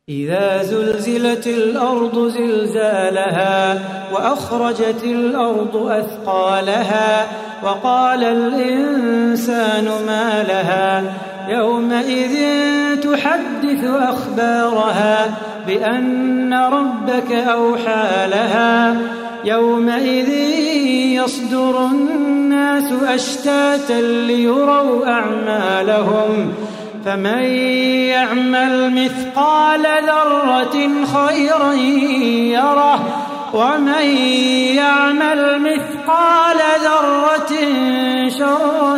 إذا زلزلت الأرض زلزالها وأخرجت الأرض أثقالها وقال الإنسان ما لها يومئذ تحدث أخبارها بأن ربك أوحى لها يومئذ يصدر الناس أشتاتا ليروا أعمالهم فمن يعمل مثقال ذرة خيرا يره ومن يعمل مثقال ذرة شرا